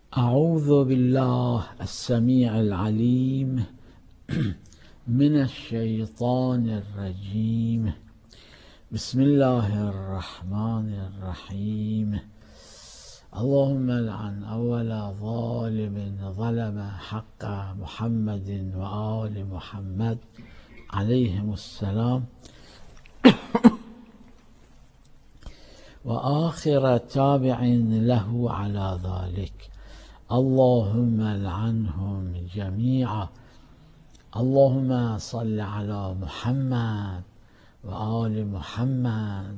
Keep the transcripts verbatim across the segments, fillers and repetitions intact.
أعوذ بالله السميع العليم من الشيطان الرجيم. بسم الله الرحمن الرحيم. اللهم لعن أول ظالم ظلم حق محمد وآل محمد عليهم السلام، وآخر تابع له على ذلك. اللهم لعنهم جميعا. اللهم صل على محمد وآل محمد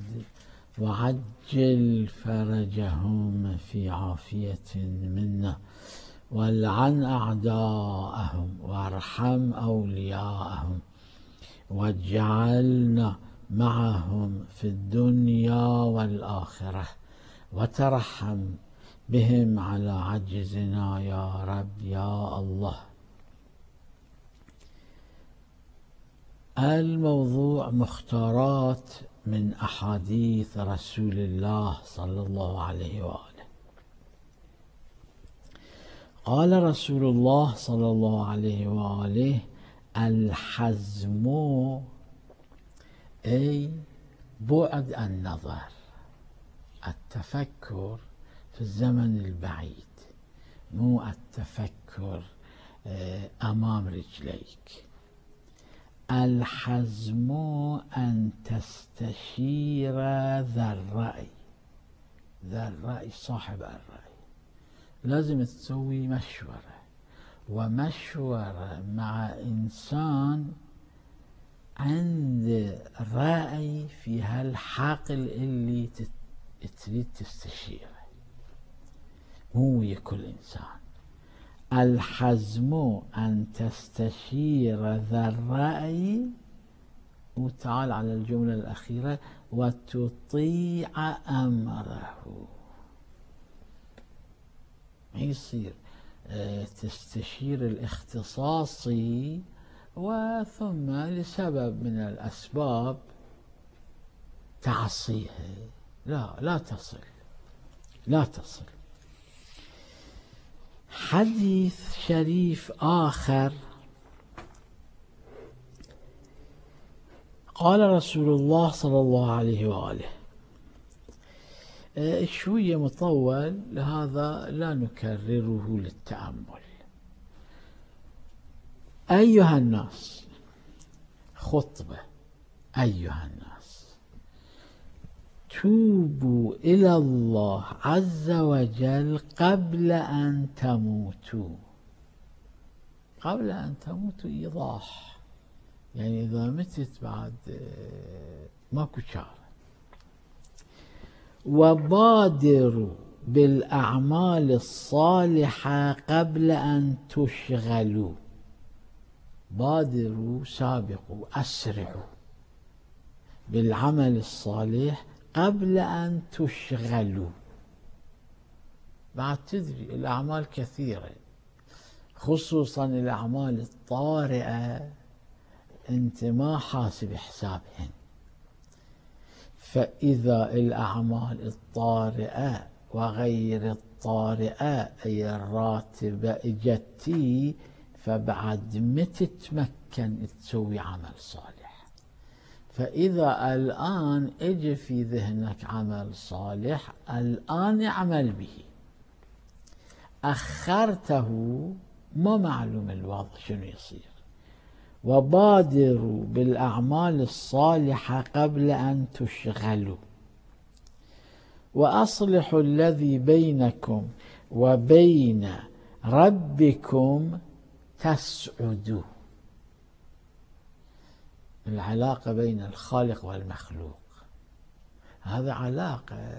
وعجل فرجهم في عافية منا، والعن أعداءهم وارحم أولياءهم، واجعلنا معهم في الدنيا والآخرة، وترحم بهم على عجزنا يا رب يا الله. الموضوع مختارات من أحاديث رسول الله صلى الله عليه وآله. قال رسول الله صلى الله عليه وآله: الحزم أي بعد النظر، التفكر في الزمن البعيد، مو التفكر أمام رجليك. الحزم أن تستشير ذا الرأي، ذا الرأي صاحب الرأي، لازم تسوي مشورة، ومشورة مع إنسان عند رأي في هالحقل اللي تريد تستشيره، مو كل إنسان. الحزم أن تستشير ذا الرأي، وتعال على الجملة الأخيرة: وتطيع أمره. ما يصير تستشير الاختصاصي وثم لسبب من الأسباب تعصيه، لا لا تصل لا تصل. حديث شريف آخر، قال رسول الله صلى الله عليه وآله، شوية مطول لهذا لا نكرره للتأمل. أيها الناس، خطبة: أيها الناس، توبوا إلى الله عز وجل قبل أن تموتوا. قبل أن تموتوا إيضاح، يعني إذا متت بعد ماكو شارع. وبادروا بالأعمال الصالحة قبل أن تشغلوا. بادروا، سابقوا، أسرعوا بالعمل الصالح قبل أن تشغلوا. بعد تدري الأعمال كثيرة، خصوصا الأعمال الطارئة أنت ما حاسب حسابهن. فإذا الأعمال الطارئة وغير الطارئة أي الراتبة اجتي، فبعد ما تتمكن تسوي عمل صالح. فإذا الآن اجي في ذهنك عمل صالح، الآن اعمل به. أخرته ما معلوم الوضع شنو يصير. وبادروا بالأعمال الصالحة قبل أن تشغلوا، وأصلحوا الذي بينكم وبين ربكم تسعدوا. العلاقة بين الخالق والمخلوق، هذا علاقة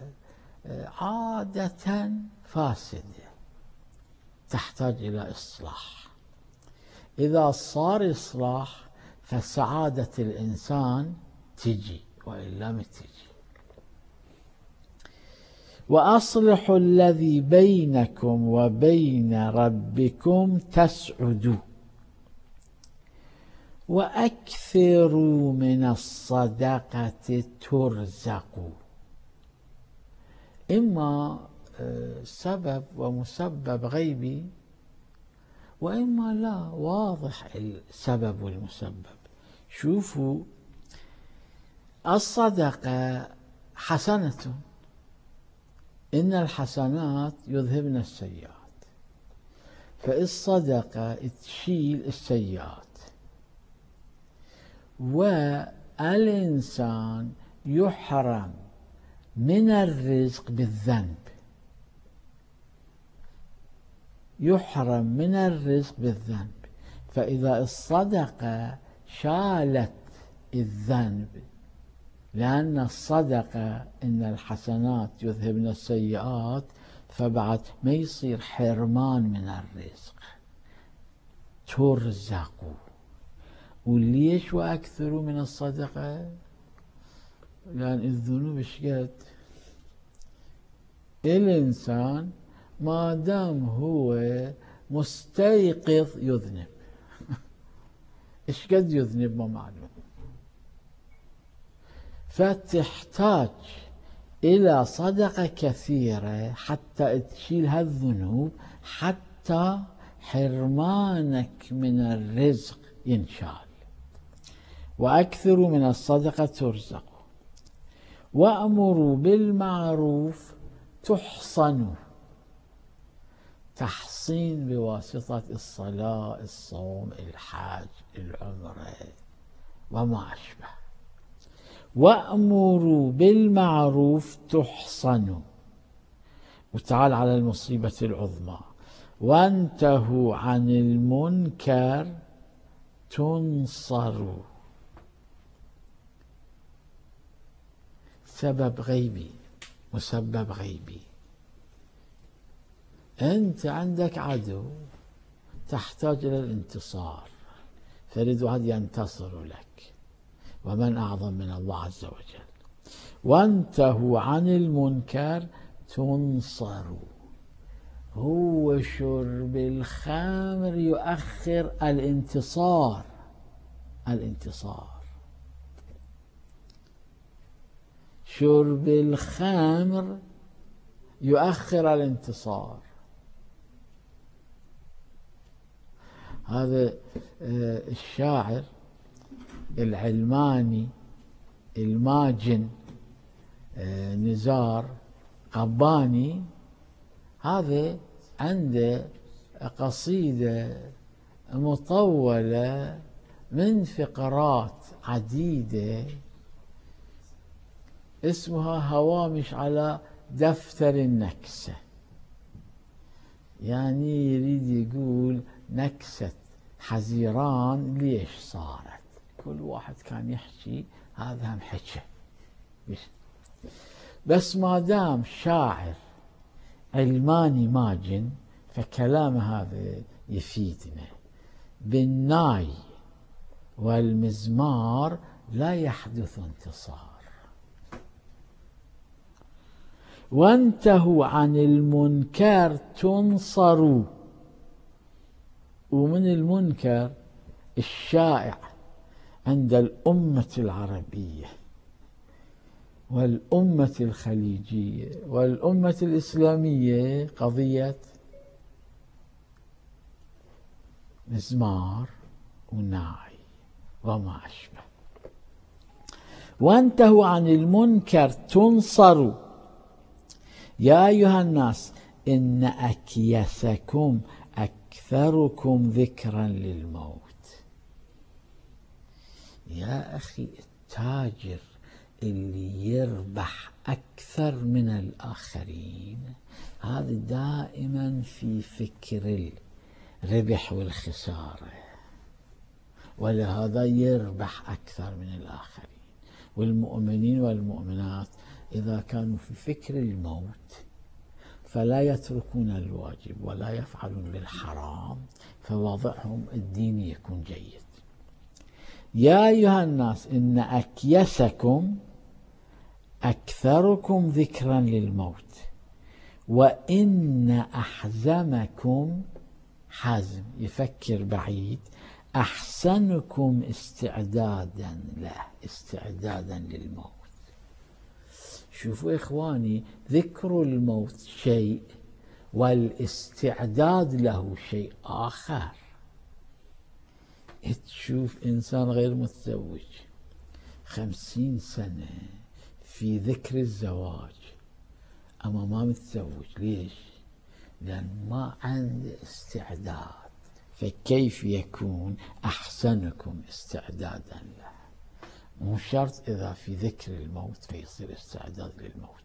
عادة فاسدة تحتاج إلى إصلاح. إذا صار إصلاح فسعادة الإنسان تجي، وإلا ما تجي. وأصلحوا الذي بينكم وبين ربكم تسعدوا، وأكثروا من الصدقة ترزقوا. إما سبب ومسبب غيبي، وإما لا واضح السبب والمسبب. شوفوا، الصدقة حسنة، إن الحسنات يذهبن السيئات، فالصدقة تشيل السيئات، والإنسان يحرم من الرزق بالذنب، يحرم من الرزق بالذنب. فإذا الصدقة شالت الذنب، لأن الصدقة إن الحسنات يذهبن السيئات، فبعد ما يصير حرمان من الرزق، ترزقوا. وليش وأكثروا من الصدقة؟ لأن الذنوب شقد الإنسان ما دام هو مستيقظ يذنب. إيش قد يذنب ما معلوم، فتحتاج إلى صدقة كثيرة حتى تشيل هالذنوب، حتى حرمانك من الرزق ينشال. وأكثروا من الصدقة ترزقوا، وأمروا بالمعروف تحصنوا. تحصين بواسطة الصلاة، الصوم، الحج، العمرة وما أشبه. وأمروا بالمعروف تحصنوا. وتعال على المصيبة العظمى، وانتهوا عن المنكر تنصروا. سبب غيبي، مسبب غيبي. أنت عندك عدو تحتاج إلى الانتصار، فريد واحد ينتصر لك، ومن أعظم من الله عز وجل. وانتهوا عن المنكر تنصروا. هو شرب الخمر يؤخر الانتصار، الانتصار. شرب الخمر يؤخر الانتصار. هذا الشاعر العلماني الماجن نزار قباني، هذا عنده قصيدة مطولة من فقرات عديدة اسمها هوامش على دفتر النكسة. يعني يريد يقول نكسة حزيران ليش صارت، كل واحد كان يحكي هذا هم حكى، بس ما دام شاعر علماني ماجن فكلام هذا يفيدنا. بالناي والمزمار لا يحدث انتصار. وانتهوا عن المنكر تنصروا. ومن المنكر الشائع عند الأمة العربية والأمة الخليجية والأمة الإسلامية قضية مزمار وناعي وما أشبه. وانتهوا عن المنكر تنصروا. يا أيها الناس إن أكيسكم أكثركم ذكرا للموت. يا أخي، التاجر اللي يربح أكثر من الآخرين هذا دائما في فكر الربح والخسارة، ولهذا يربح أكثر من الآخرين. والمؤمنين والمؤمنات إذا كانوا في فكر الموت فلا يتركون الواجب ولا يفعلون بالحرام، فوضعهم الديني يكون جيد. يا أيها الناس إن أكيسكم أكثركم ذكرا للموت وإن أحزمكم، حزم يفكر بعيد، أحسنكم استعدادا له، استعدادا للموت. شوفوا إخواني، ذكر الموت شيء والاستعداد له شيء آخر. تشوف إنسان غير متزوج خمسين سنة في ذكر الزواج أما ما متزوج. ليش؟ لأن ما عنده استعداد. فكيف يكون أحسنكم استعدادا له؟ مو شرط إذا في ذكر الموت فيصير استعداد للموت.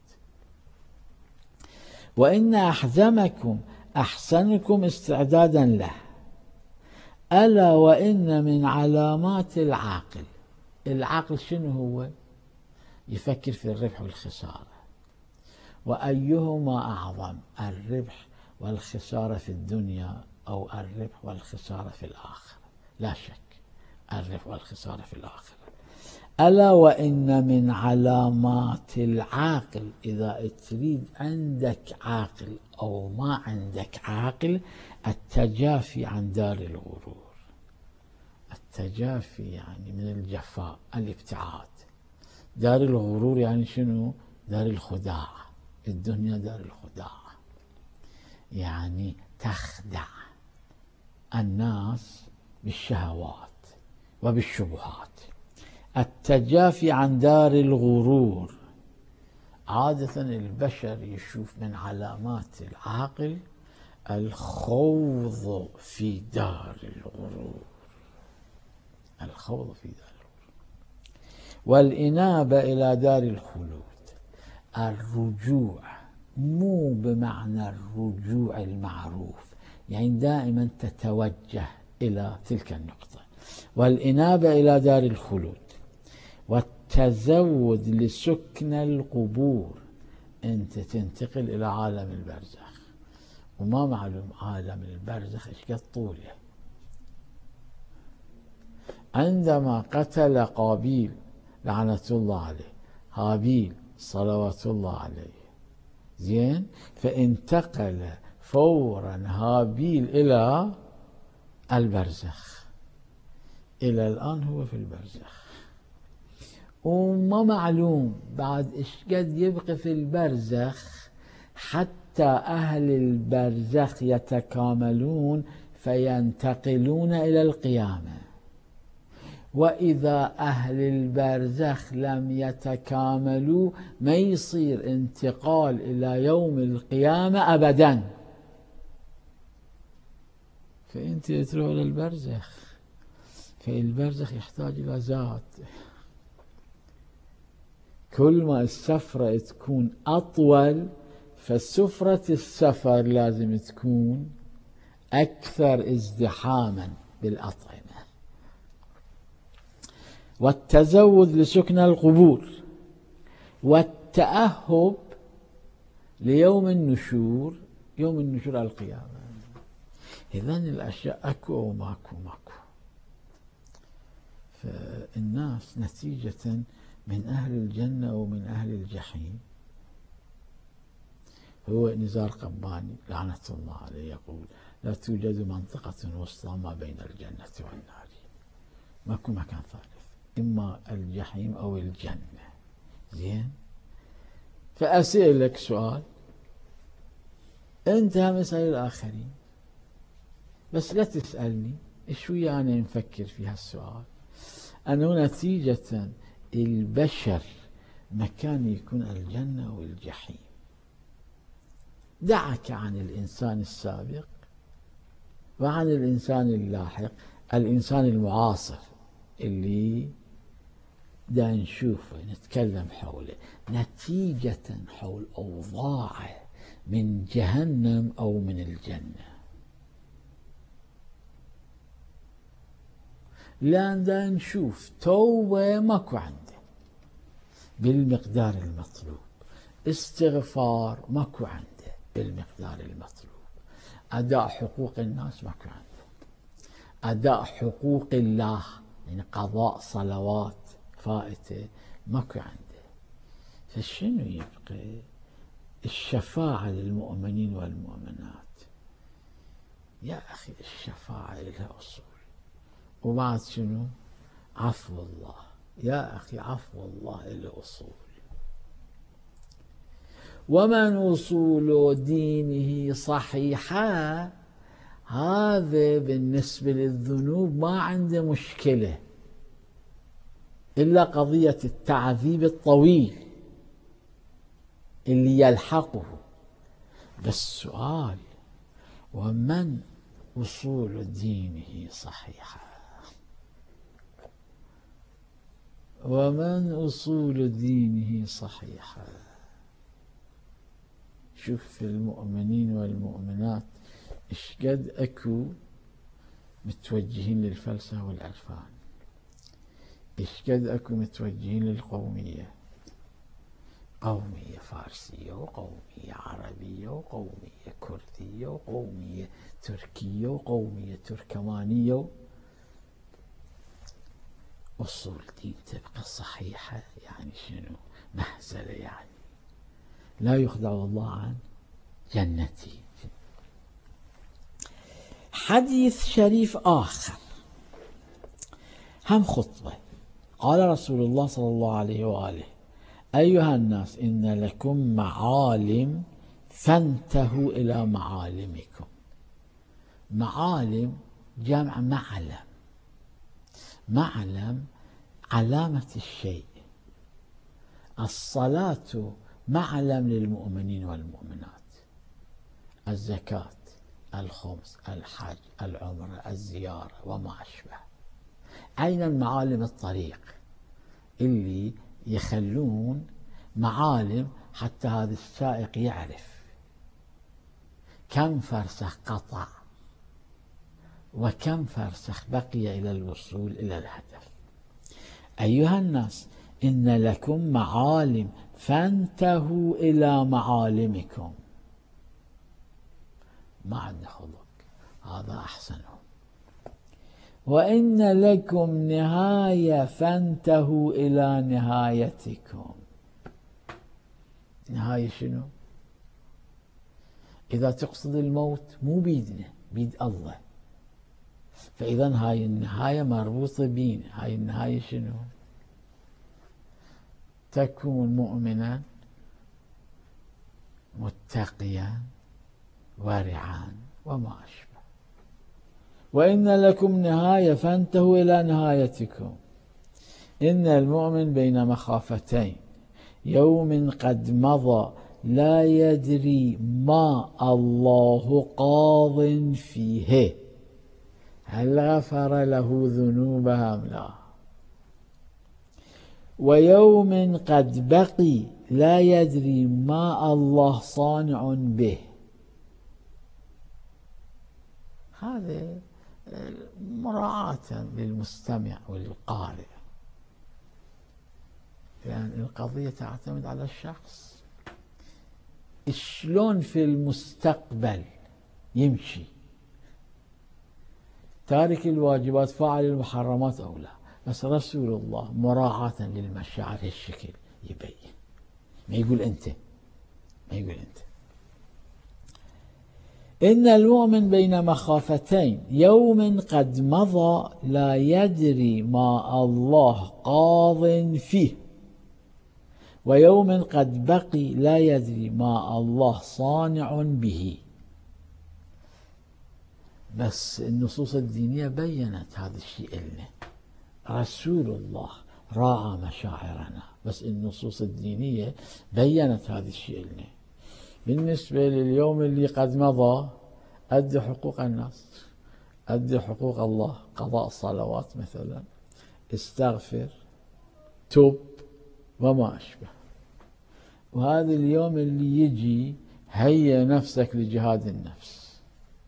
وإن أحزمكم أحسنكم استعدادا له، ألا وإن من علامات العاقل. العقل شنو هو؟ يفكر في الربح والخسارة. وأيهما أعظم، الربح والخسارة في الدنيا أو الربح والخسارة في الآخرة؟ لا شك الربح والخسارة في الآخرة. ألا وإن من علامات العاقل، إذا تريد عندك عاقل أو ما عندك عاقل، التجافي عن دار الغرور. التجافي يعني من الجفاء، الابتعاد. دار الغرور يعني شنو؟ دار الخداع. الدنيا دار الخداع، يعني تخدع الناس بالشهوات وبالشبهات. التجافي عن دار الغرور، عادة البشر يشوف من علامات العاقل الخوض في دار الغرور، الخوض في دار الغرور. والإنابة إلى دار الخلود، الرجوع، مو بمعنى الرجوع المعروف، يعني دائما تتوجه إلى تلك النقطة. والإنابة إلى دار الخلود. والتزود لسكن القبور، أنت تنتقل إلى عالم البرزخ، وما معلوم عالم البرزخ إيش قد طوله. عندما قتل قابيل لعنة الله عليه هابيل صلوات الله عليه، زين، فانتقل فورا هابيل إلى البرزخ. إلى الآن هو في البرزخ، وما معلوم بعد إيش قد يبقى في البرزخ حتى أهل البرزخ يتكاملون فينتقلون إلى القيامة. وإذا أهل البرزخ لم يتكاملوا ما يصير انتقال إلى يوم القيامة أبدا. فأنت تروح إلى البرزخ، فالبرزخ يحتاج إلى زاد. كل ما السفرة تكون أطول فسفرة السفر لازم تكون أكثر ازدحاما بالأطعمة. والتزود لسكن القبور. والتأهب ليوم النشور، يوم النشور القيامة. إذن الأشياء أكو أو ماكو ماكو. فالناس نتيجة من أهل الجنة ومن أهل الجحيم. هو نزار قباني لعنة الله عليه يقول: لا توجد منطقة وسطى ما بين الجنة والنار، ماكو مكان ثالث، إما الجحيم أو الجنة. زين، فأسألك سؤال، أنت هم اسأل الآخرين، بس لا تسألني شوية أنا نفكر في هالسؤال. أنه نتيجة البشر مكان يكون الجنة والجحيم. دعك عن الإنسان السابق وعن الإنسان اللاحق، الإنسان المعاصر اللي دا نشوفه نتكلم حوله، نتيجة حول أوضاعه من جهنم أو من الجنة. لأن دا نشوف توبة ماكو عنده بالمقدار المطلوب، استغفار ماكو عنده بالمقدار المطلوب، أداء حقوق الناس ماكو عنده، أداء حقوق الله يعني قضاء صلوات فائتة ماكو عنده. فشنو يبقى؟ الشفاعة للمؤمنين والمؤمنات. يا أخي الشفاعة لها أصول، وبعد شنو؟ عفو الله. يا أخي عفو الله له أصول. ومن أصول دينه صحيحة، هذا بالنسبة للذنوب ما عنده مشكلة إلا قضية التعذيب الطويل اللي يلحقه. بس سؤال: ومن أصول دينه صحيحة؟ ومن أصول دينه صحيحة؟ شوف في المؤمنين والمؤمنات إيش قد أكو متوجهين للفلسفة والعرفان، إيش قد أكو متوجهين للقومية، قومية فارسية وقومية عربية وقومية كردية وقومية تركية وقومية تركمانية. أصول دين تبقى صحيحة يعني شنو؟ مهزلة يعني، لا يخدع الله عن جنتي. حديث شريف آخر هم خطبة، قال رسول الله صلى الله عليه وآله: أيها الناس إن لكم معالم فانتهوا إلى معالمكم. معالم جمع معلم، معلم علامة الشيء. الصلاة معلم للمؤمنين والمؤمنات، الزكاة، الخمس، الحج، العمرة، الزيارة وما أشبه. أين المعالم؟ الطريق اللي يخلون معالم حتى هذا السائق يعرف كم فرسخ قطع وكم فرسخ بقي إلى الوصول إلى الهدف. أيها الناس إن لكم معالم فانتهوا إلى معالمكم. ما عندنا خلق، هذا أحسنهم. وإن لكم نهاية فانتهوا إلى نهايتكم. نهاية شنو؟ إذا تقصد الموت مو بيدنا، بيد الله. فإذا هاي النهاية مربوطة بينا. هاي النهاية شنو؟ تكون مؤمنا متقيا ورعا وما أشبه. وإن لكم نهاية فانتهوا إلى نهايتكم. إن المؤمن بين مخافتين، يوم قد مضى لا يدري ما الله قاض فيه، هل غفر له ذنوبها أم لا. ويوم قد بقي لا يدري ما الله صانع به. هذا مراعاة للمستمع والقارئ، لأن يعني القضية تعتمد على الشخص. شلون في المستقبل يمشي؟ تارك الواجبات فاعل المحرمات أو لا؟ بس رسول الله مراعاة للمشاعر هالشكل يبين، ما يقول أنت، ما يقول أنت. إن المؤمن بين مخافتين، يوم قد مضى لا يدري ما الله قاض فيه، ويوم قد بقي لا يدري ما الله صانع به. بس النصوص الدينية بيّنت هذا الشيء لنا. رسول الله راعى مشاعرنا، بس النصوص الدينية بيّنت هذا الشيء لنا. بالنسبة لليوم اللي قد مضى، أدي حقوق الناس، أدي حقوق الله، قضاء الصلوات مثلا، استغفر، توب وما أشبه. وهذا اليوم اللي يجي هيا نفسك لجهاد النفس.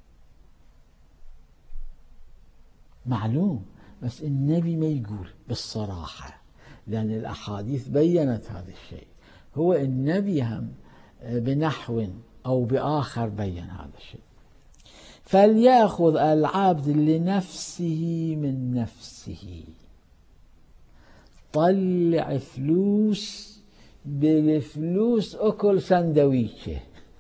معلوم، بس النبي ما يقول بالصراحة، لأن الأحاديث بيّنت هذا الشيء. هو النبي هم بنحو أو بآخر بيّن هذا الشيء. فليأخذ العبد لنفسه من نفسه. طلع فلوس، بالفلوس أكل سندويشة،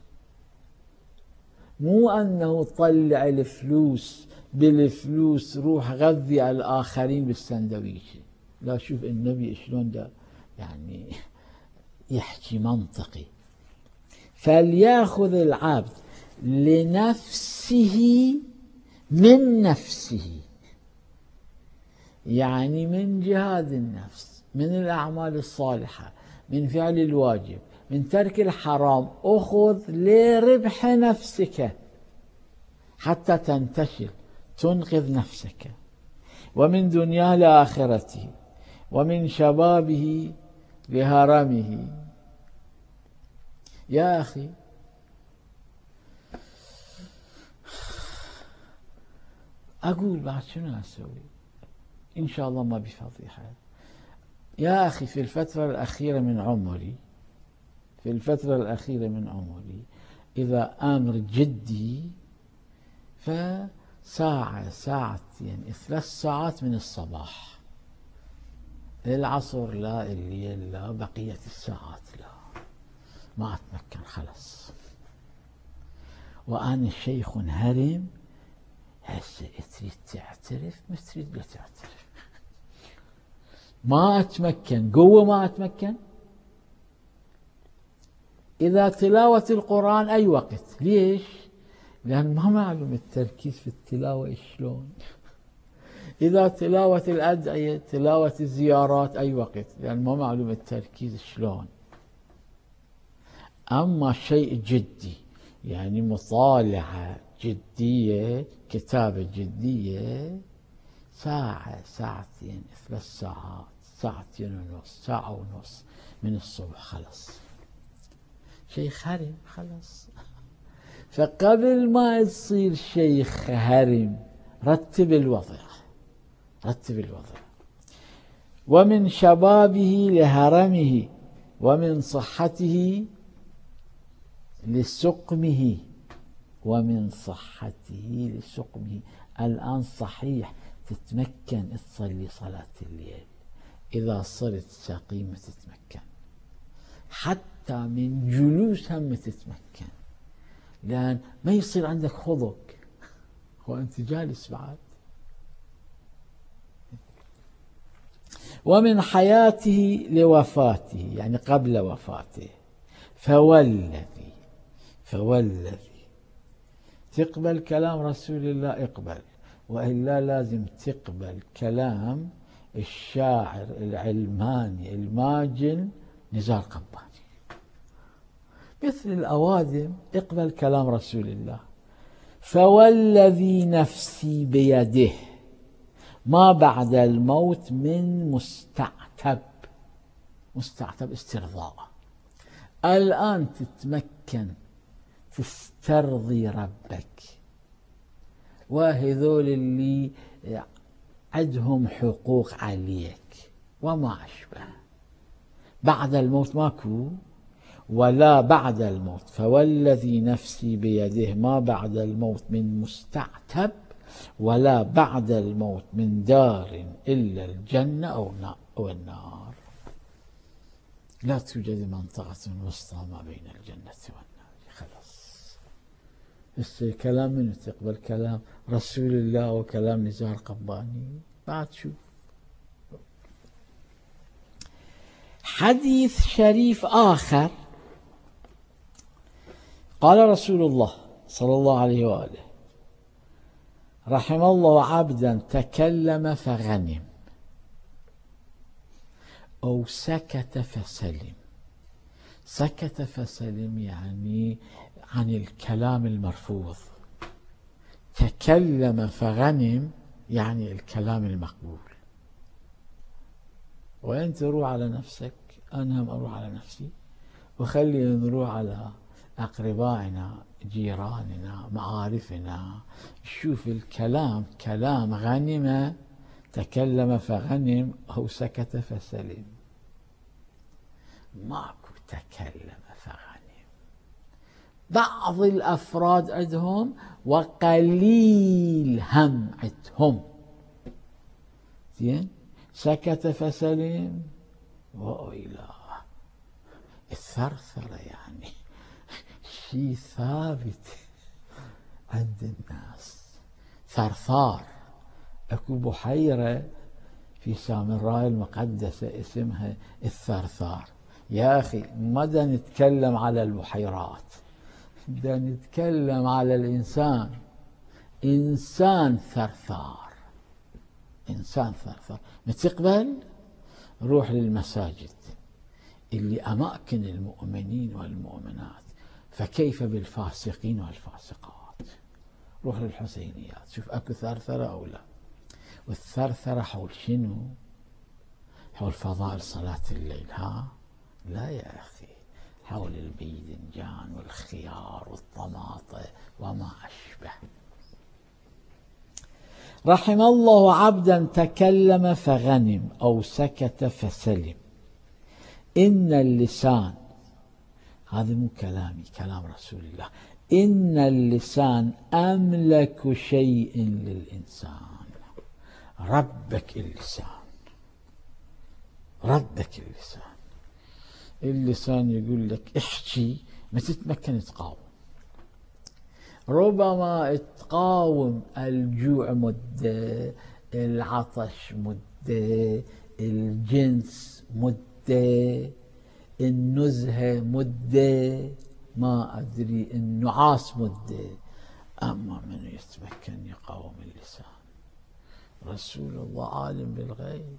مو أنه طلع الفلوس بالفلوس روح غذي الآخرين بالسندويشة. لا، شوف النبي شلون ده يعني يحكي منطقي. فليأخذ العبد لنفسه من نفسه، يعني من جهاد النفس، من الأعمال الصالحة، من فعل الواجب، من ترك الحرام، أخذ لربح نفسك حتى تنتشل تنقذ نفسك، ومن دنياه لآخرته، ومن شبابه لهرمه. يا أخي أقول بعد شنو أسوي؟ إن شاء الله ما بفضيحة. يا أخي في الفترة الأخيرة من عمري في الفترة الأخيرة من عمري إذا أمر جدي فساعة ساعتين ثلاث ساعات من الصباح، العصر لا، الليل لا، بقية الساعات لا، ما أتمكن خلص. وأنا شيخ هرم، هسه تريد تعترف ما تريد لا تعترف، ما أتمكن قوة، ما أتمكن. إذا تلاوة القرآن أي وقت، ليش؟ لأن ما معلوم التركيز في التلاوة شلون. إذا تلاوة الأدعية، تلاوة الزيارات أي وقت، لأن ما معلوم التركيز شلون. أما شيء جدي يعني مطالعة جدية، كتابة جدية، ساعة ساعتين ثلاث ساعات، ساعتين ونص، ساعة ونص من الصبح خلص. شيخ هرم خلص. فقبل ما تصير شيخ هرم رتب الوضع، رتب الوضع. ومن شبابه لهرمه، ومن صحته لسقمه، ومن صحته لسقمه. الآن صحيح تتمكن تصلي صلاة الليل، إذا صرت سقيمة تتمكن، حتى من جلوس هم تتمكن، لأن ما يصير عندك خضق وأنت جالس بعد. ومن حياته لوفاته، يعني قبل وفاته، فوالذي فوالذي تقبل كلام رسول الله اقبل، وإلا لازم تقبل كلام الشاعر العلماني الماجن نزار قباني. مثل الأوادم اقبل كلام رسول الله. فوالذي نفسي بيده ما بعد الموت من مستعتب، مستعتب استرضاء. الآن تتمكن تسترضي ربك، وهذول اللي عندهم حقوق عليك وما أشبه، بعد الموت ماكو ولا بعد الموت. فوالذي نفسي بيده ما بعد الموت من مستعتب، ولا بعد الموت من دار إلا الجنة أو النار. لا توجد منطقة وسطى ما بين الجنة والنار. خلاص هسه كلام من تقبل كلام رسول الله وكلام نزار قباني. بعد شوف حديث شريف آخر. قال رسول الله صلى الله عليه وآله: رحم الله عبدا تكلم فغنم، أو سكت فسلم. سكت فسلم يعني عن الكلام المرفوض، تكلم فغنم يعني الكلام المقبول. وين تروح على نفسك، أنا هم أروح على نفسي، وخلي نروح على أقربائنا، جيراننا، معارفنا. شوف الكلام كلام غنم، تكلم فغنم، أو سكت فسلم. ماكو تكلم فغنم. بعض الأفراد عندهم وقليل هم عندهم. زين، سكت فسلم وإلى الثرثرة يعني شيء ثابت عند الناس. ثرثار، اكو بحيرة في سامراء المقدسة اسمها الثرثار، يا أخي ما دا نتكلم على البحيرات، دا نتكلم على الإنسان. إنسان ثرثار، إنسان ثرثار. متقبل روح للمساجد اللي أماكن المؤمنين والمؤمنات، فكيف بالفاسقين والفاسقات؟ روح للحسينيات شوف أكو ثرثرة أو لا. والثرثرة حول شنو؟ حول فضائل صلاة الليل. ها لا يا أخي، حول البيدنجان والخيار والطماطة وما أشبه. رحم الله عبدا تكلم فغنم أو سكت فسلم. إن اللسان، هذا مو كلامي، كلام رسول الله، إن اللسان أملك شيء للإنسان. ربك اللسان، ربك اللسان. اللسان يقول لك احكي، ما تتمكن تقاوم. ربما تقاوم الجوع مدة، العطش مدة، الجنس مدة، النزهة مدة، ما أدري النعاس مدة، أما من يتمكن يقاوم اللسان؟ رسول الله عالم بالغيب،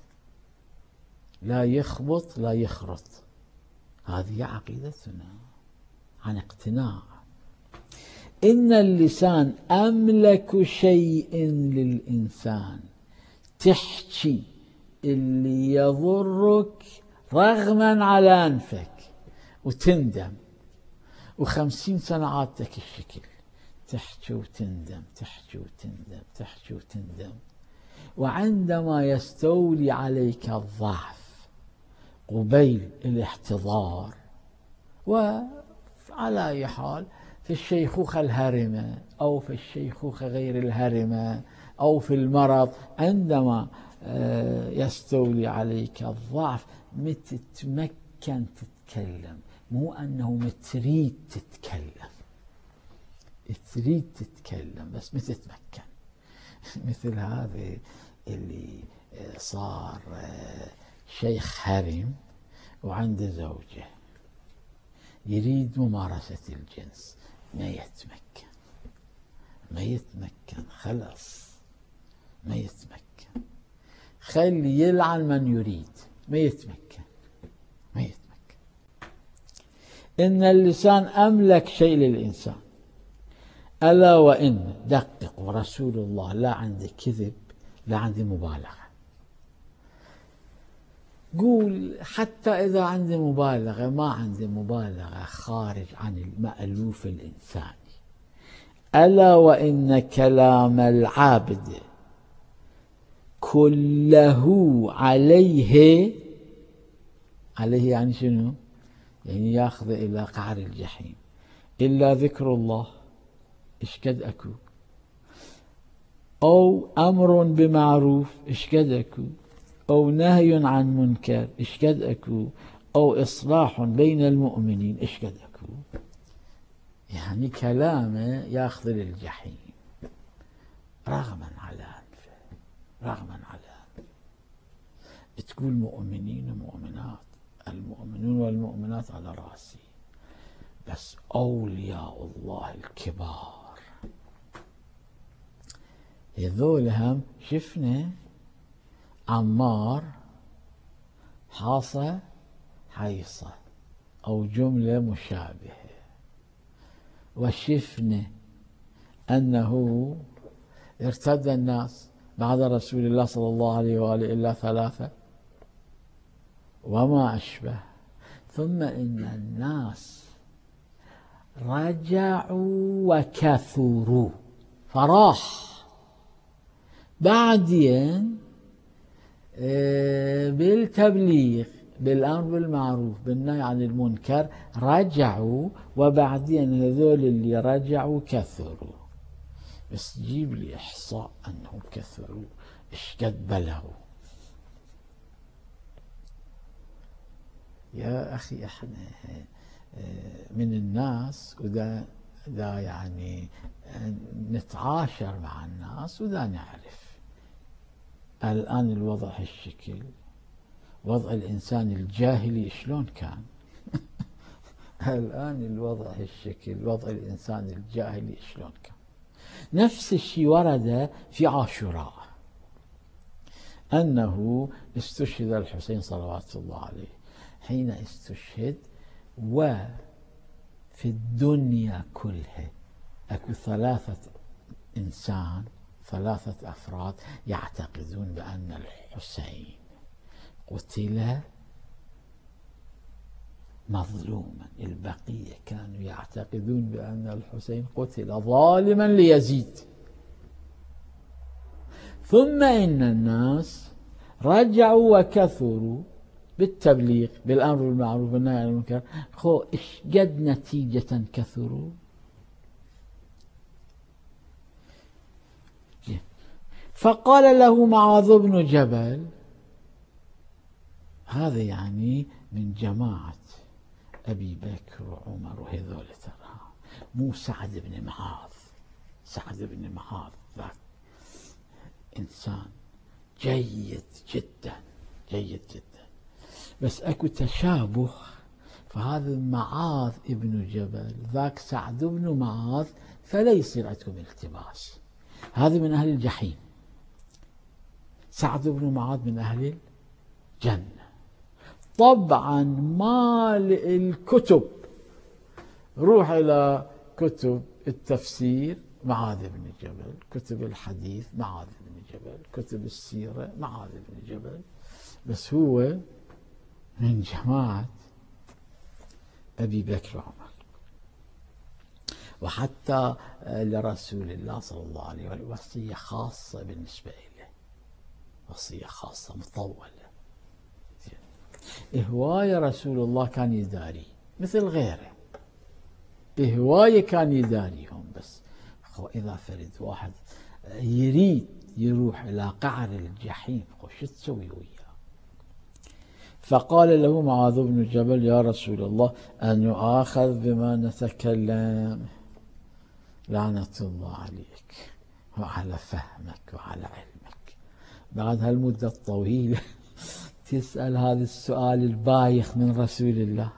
لا يخبط لا يخرط. هذه عقيدتنا عن اقتناع. إن اللسان أملك شيء للإنسان. تحكي اللي يضرك رغما على أنفك وتندم، وخمسين سنة عادتك الشكل، تحكي وتندم، تحكي وتندم، تحكي وتندم. وعندما يستولي عليك الضعف قبيل الاحتضار، وعلى أي حال في الشيخوخة الهرمة أو في الشيخوخة غير الهرمة أو في المرض، عندما يستولي عليك الضعف متتمكن تتكلم، مو أنه متريد تتكلم، تريد تتكلم بس متتمكن. مثل هذا اللي صار شيخ هرم وعنده زوجة يريد ممارسة الجنس، ما يتمكن، ما يتمكن، خلص ما يتمكن. خلي يلعن من يريد، ما يتمكن، ما يتمكن. إن اللسان أملك شيء للإنسان. ألا وإن، دقق، ورسول الله لا عندي كذب لا عندي مبالغة. قول حتى إذا عندي مبالغة، ما عندي مبالغة خارج عن المألوف الإنساني. ألا وإن كلام العابد كله عليه، عليه يعني شنو؟ يعني ياخذ إلى قعر الجحيم، إلا ذكر الله، إيش قد أكو، أو أمر بمعروف، إيش قد أكو، أو نهي عن منكر، إيش قد أكو، أو إصلاح بين المؤمنين، إيش قد أكو. يعني كلامه ياخذ للجحيم رغما على أنفه، رغما على أنفه. تقول مؤمنين ومؤمنات، المؤمنون والمؤمنات على رأسي، بس أولياء الله الكبار هذول هم شفنا عمار حاصة حيصة أو جملة مشابهة، وشفنا أنه ارتد الناس بعد رسول الله صلى الله عليه وآله إلا ثلاثة وما أشبه. ثم إن الناس رجعوا وكثروا، فراح بعدين بالتبليغ بالأمر بالمعروف بالنهي عن المنكر رجعوا، وبعدين هذول اللي رجعوا كثروا. بس جيب لي إحصاء أنهم كثروا، إيش قد بلغوا. يا أخي إحنا من الناس ودا دا يعني نتعاشر مع الناس ودا نعرف الآن الوضع هالشكل، وضع الإنسان الجاهلي شلون كان؟ الآن الوضع هالشكل، وضع الإنسان الجاهلي شلون كان؟ نفس الشيء ورد في عاشوراء، أنه استشهد الحسين صلوات الله عليه. حين استشهد وفي الدنيا كلها أكو ثلاثة إنسان ثلاثة أفراد يعتقدون بأن الحسين قتل مظلوما، البقية كانوا يعتقدون بأن الحسين قتل ظالما ليزيد. ثم إن الناس رجعوا وكثروا بالتبليغ بالأمر بالمعروف والنهي عن المنكر. خو إيش قد نتيجة كثروا؟ فقال له معاذ بن جبل، هذا يعني من جماعة أبي بكر وعمر وهذول، ترى مو سعد بن معاذ. سعد بن معاذ ذاك إنسان جيد جدا جيد جدا، بس أكو تشابه. فهذا معاذ ابن جبل ذاك سعد بن معاذ، فلا يصير عندكم التباس. هذا من أهل الجحيم، سعد بن معاذ من أهل الجنة. طبعا مال الكتب، روح إلى كتب التفسير معاذ بن جبل، كتب الحديث معاذ بن جبل، كتب السيرة معاذ بن جبل، بس هو من جماعة أبي بكر وعمر. وحتى لرسول الله صلى الله عليه وسلم وصية خاصة بالنسبة إليه، وصية خاصة مطولة. هواية رسول الله كان يداري مثل غيره، هواية كان يداريهم، بس إذا فرد واحد يريد يروح إلى قعر الجحيم شو تسوي وياه؟ فقال له معاذ بن جبل: يا رسول الله أن يؤاخذ بما نتكلم. لعنة الله عليك وعلى فهمك وعلى علمك، بعد هالمدة الطويلة تسأل هذا السؤال البايخ من رسول الله.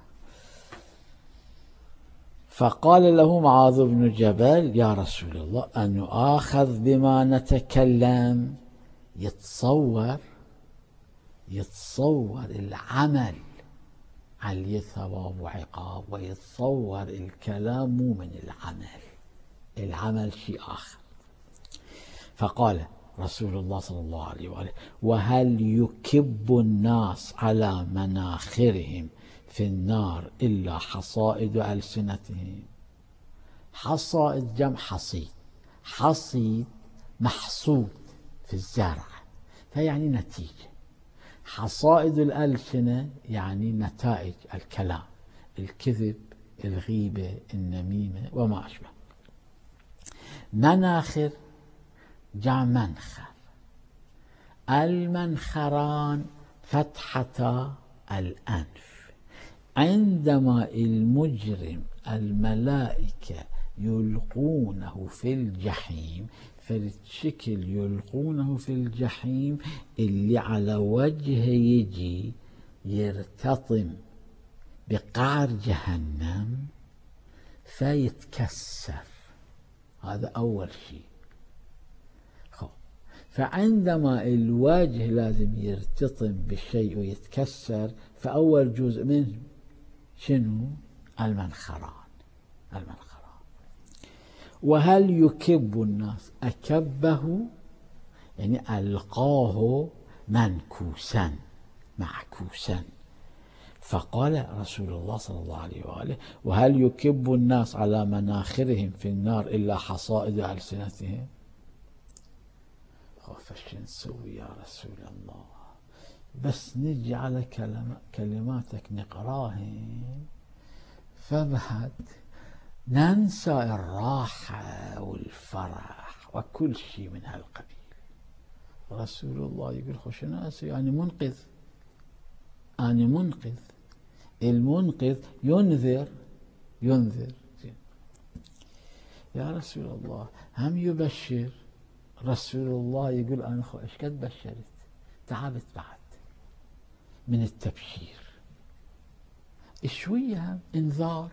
فقال له معاذ بن جبل: يا رسول الله أن يؤاخذ بما نتكلم. يتصور يتصور العمل عليه ثواب وعقاب، ويتصور الكلام مو من العمل، العمل شيء آخر. فقال رسول الله صلى الله عليه وآله: وهل يكب الناس على مناخرهم في النار إلا حصائد ألسنتهم؟ حصائد جمع حصيد، حصيد محصود في الزرع، فيعني نتيجة. حصائد الألسنة يعني نتائج الكلام، الكذب، الغيبة، النميمة وما أشبه. مناخر جاء منخر، المنخران فتحة الأنف. عندما المجرم الملائكة يلقونه في الجحيم، فالشكل يلقونه في الجحيم اللي على وجهه يجي يرتطم بقعر جهنم فيتكسر. هذا أول شيء. فعندما الوجه لازم يرتطم بالشيء ويتكسر، فأول جزء منه شنو؟ المنخران. المنخران. وهل يكب الناس؟ أكبه يعني ألقاه منكوسا معكوسا. فقال رسول الله صلى الله عليه وآله: وهل يكب الناس على مناخرهم في النار إلا حصائد ألسنتهم؟ فش نسوي يا رسول الله؟ بس نجي على كلماتك نقراهن، فبعد ننسى الراحة والفرح وكل شيء من هالقبيل. رسول الله يقول: خوش أنا أسوي؟ أنا منقذ، أنا منقذ. المنقذ ينذر ينذر يا رسول الله. هم يبشر. رسول الله يقول: أنا خو إيش قد بشرت، تعبت بعد. من التبشير، شوية انذار.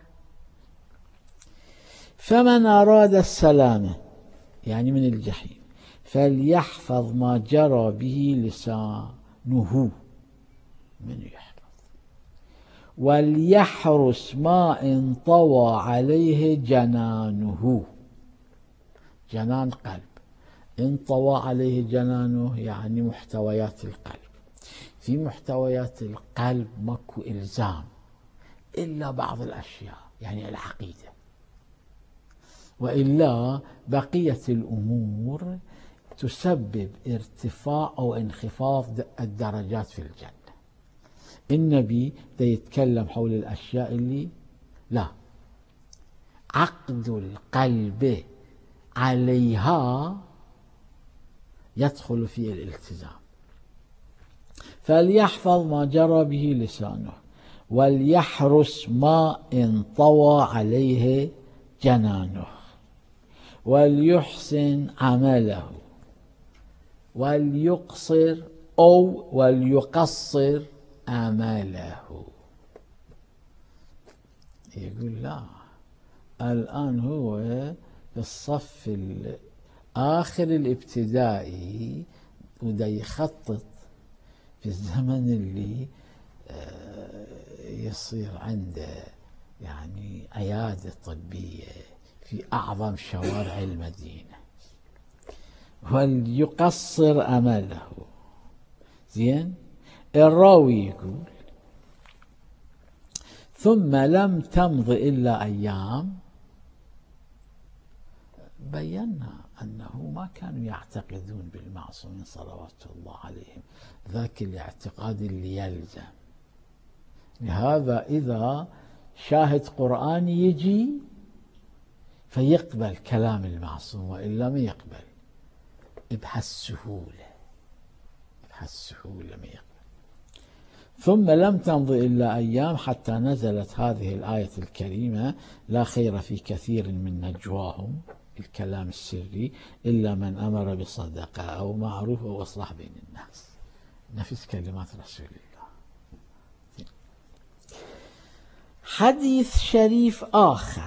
فمن أراد السلامة يعني من الجحيم فليحفظ ما جرى به لسانه، من يحفظ، وليحرس ما انطوى عليه جنانه. جنان قلب، انطوى عليه جنانه يعني محتويات القلب. في محتويات القلب ماكو إلزام إلا بعض الأشياء، يعني العقيدة، وإلا بقية الأمور تسبب ارتفاع أو انخفاض الدرجات في الجنة. النبي دا يتكلم حول الأشياء اللي لا عقد القلب عليها يدخل في الالتزام. فليحفظ ما جرى به لسانه وليحرس ما انطوى عليه جنانه وليحسن عمله وليقصر أو وليقصر آماله. يقول لا، الآن هو في الصف الآخر الابتدائي ودا يخطط في الزمن اللي يصير عنده يعني عيادة طبية في أعظم شوارع المدينة، وليقصر أمله. زين، الراوي يقول ثم لم تمض إلا أيام، بينا أنه ما كانوا يعتقدون بالمعصومين صلوات الله عليهم ذاك الاعتقاد اللي يلزم. لهذا إذا شاهد قرآني يجي فيقبل كلام المعصوم، وإلا ما يقبل بهالسهولة، بهالسهولة ما يقبل. ثم لم تمض إلا أيام حتى نزلت هذه الآية الكريمة: لا خير في كثير من نجواهم، الكلام السري، إلا من أمر بصدقة أو معروف أو إصلاح بين الناس. نفس كلمات رسول الله. حديث شريف آخر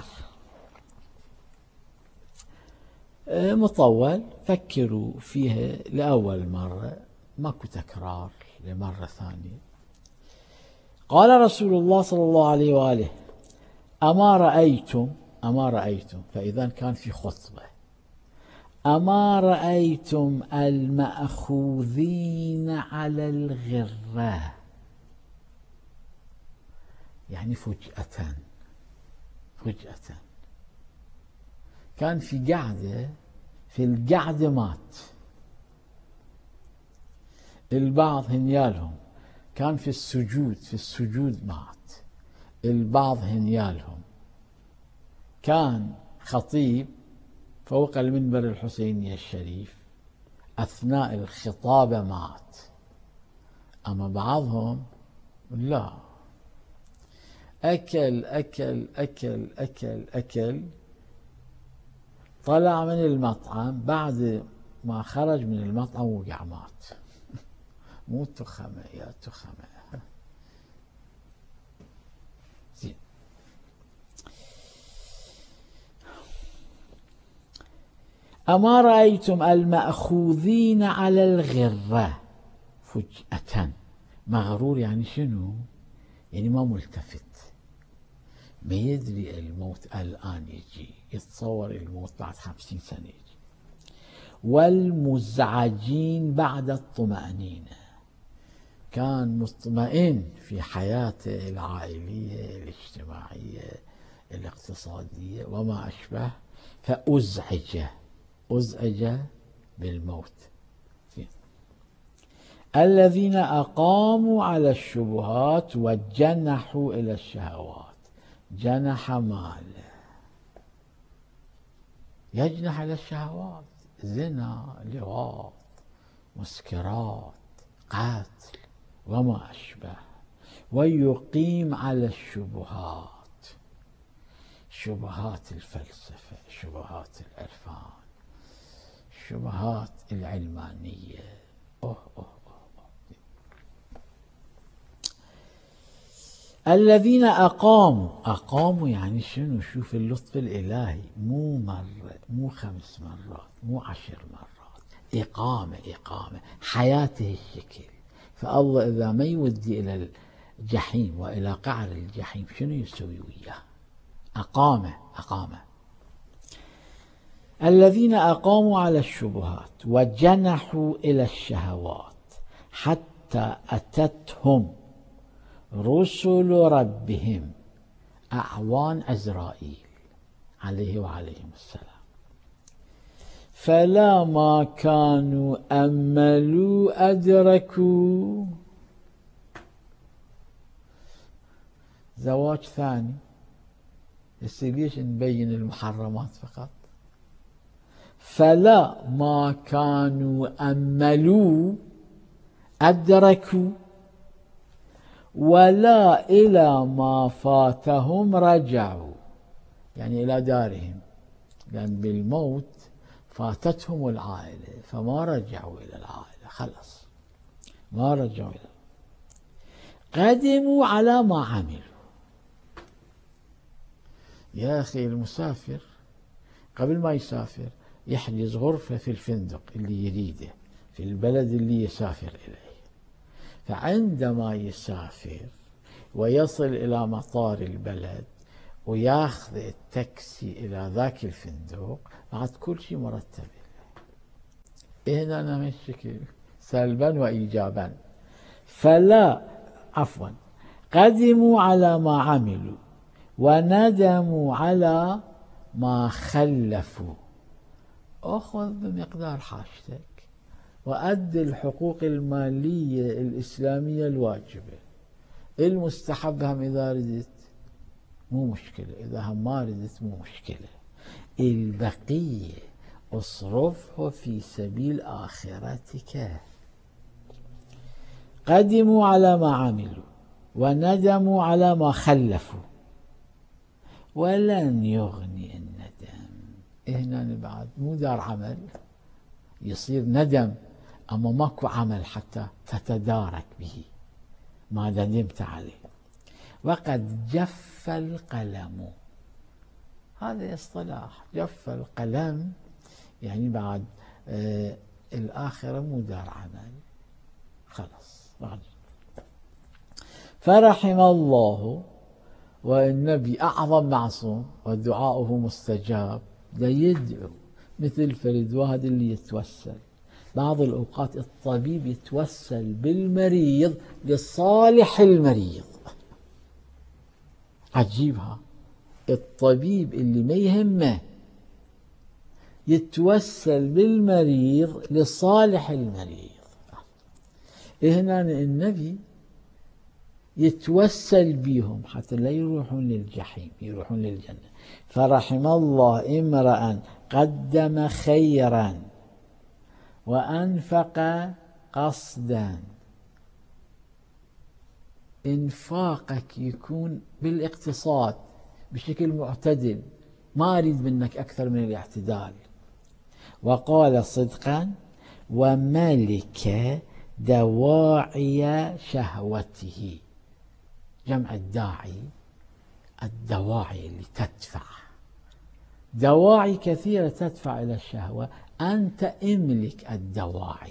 مطول، فكروا فيها لأول مرة، ماكو تكرار لمرة ثانية. قال رسول الله صلى الله عليه وآله: أما رأيتم أما رأيتم فإذا كان في خطبة، أما رأيتم المأخوذين على الغرة، يعني فجأة فجأة كان في قعدة، في القعدة مات. البعض هنيالهم كان في السجود، في السجود مات. البعض هنيالهم كان خطيب فوق المنبر الحسيني الشريف، أثناء الخطابة مات. أما بعضهم لا، أكل أكل أكل أكل أكل طلع من المطعم، بعد ما خرج من المطعم وقع مات. مو تخمة يا تخمة. زين، أما رأيتم المأخوذين على الغرة فجأة. مغرور يعني شنو؟ يعني ما ملتفت، ما يدري الموت الآن يجي، يتصور الموت بعد خمسين سنة يجي. والمزعجين بعد الطمأنينة، كان مطمئن في حياته العائلية الاجتماعية الاقتصادية وما أشبه، فأزعج أزعج بالموت. الذين أقاموا على الشبهات وجنحوا إلى الشهوات. جنح مال، يجنح إلى الشهوات، زنا، لواط، مسكرات، قتل وما أشبه. ويقيم على الشبهات، شبهات الفلسفة، شبهات العرفان، شبهات العلمانية. أوه أوه أوه. الذين أقاموا أقاموا يعني شنو؟ شوف اللطف الإلهي، مو مرة، مو خمس مرات، مو عشر مرات، إقامة إقامة حياته الشكل. فالله إذا ما يودي إلى الجحيم وإلى قعر الجحيم شنو يسوي وياه؟ أقامة أقامة. الذين أقاموا على الشبهات وجنحوا إلى الشهوات حتى أتتهم رسل ربهم أعوان عزرائيل عليه وعليهم السلام، فلا ما كانوا أملوا أدركوا. زواج ثاني، بس ليش نبين المحرمات فقط؟ فلا ما كانوا أملوا أدركوا ولا إلى ما فاتهم رجعوا، يعني إلى دارهم، لأن بالموت فاتتهم العائلة فما رجعوا إلى العائلة، خلص ما رجعوا إلى. قدموا على ما عملوا. يا أخي المسافر قبل ما يسافر يحجز غرفة في الفندق اللي يريده في البلد اللي يسافر إليه، فعندما يسافر ويصل إلى مطار البلد وياخذ التاكسي إلى ذاك الفندق بعد كل شيء مرتب له. هنا أنا الشكل سلبا وإيجابا. فلا عفوا قدموا على ما عملوا وندموا على ما خلفوا. أخذ بمقدار حاجتك وأدي الحقوق المالية الإسلامية الواجبة، المستحب هم إذا ردت مو مشكلة، إذا هم ما ردت مو مشكلة، البقية اصرفه في سبيل آخرتك. قدموا على ما عملوا وندموا على ما خلفوا ولن يغني الندم. هنا بعد مو دار عمل يصير ندم، أما ماكو عمل حتى تتدارك به ما ندمت عليه. وقد جف القلم، هذا اصطلاح، جف القلم يعني بعد آه الآخرة مو دار عمل، خلص بعد. فرحم الله، والنبي أعظم معصوم ودعاؤه مستجاب، لا يدعو مثل فرد واحد اللي يتوسل. بعض الأوقات الطبيب يتوسل بالمريض لصالح المريض، عجيبها. الطبيب اللي ما يهمه يتوسل بالمريض لصالح المريض. هنا النبي يتوسل بيهم حتى لا يروحون للجحيم، يروحون للجنة. فرحم الله امرأ قدم خيرا وأنفق قصدا. إنفاقك يكون بالاقتصاد بشكل معتدل، ما أريد منك أكثر من الاعتدال. وقال صدقا وملك دواعي شهوته، جمع الداعي الدواعي اللي تدفع، دواعي كثيرة تدفع إلى الشهوة، أنت املك الدواعي.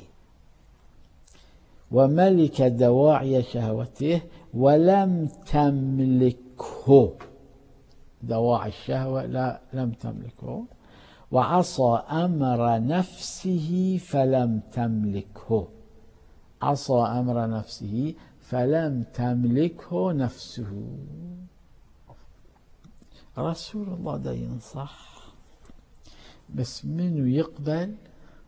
وملك دواعي شهوته ولم تملكه، دواعي الشهوة لا لم تملكه. وعصى أمر نفسه فلم تملكه، عصى أمر نفسه فلم تملكه نفسه. رسول الله دا ينصح، بس منو يقبل؟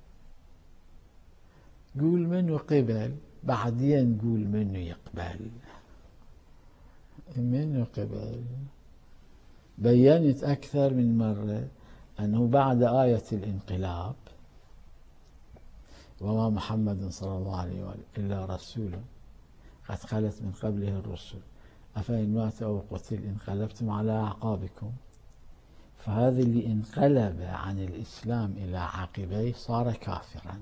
قول منو قبل بعدين قول منو يقبل. منو قبل؟ بينت أكثر من مرة أنه بعد آية الانقلاب وما محمد صلى الله عليه وآله إلا رسول قد خلت من قبله الرسل أفإن مات أو قتل انقلبتم على أعقابكم. فهذا اللي انقلب عن الإسلام إلى عقبيه صار كافرا.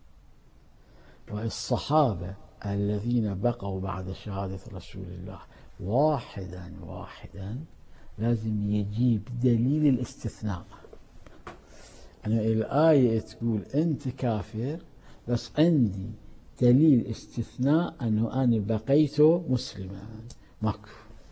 والصحابة الذين بقوا بعد شهادة رسول الله واحدا واحدا لازم يجيب دليل الاستثناء. يعني الآية تقول أنت كافر بس عندي دليل استثناء أنه أنا بقيت مسلما، ماكو.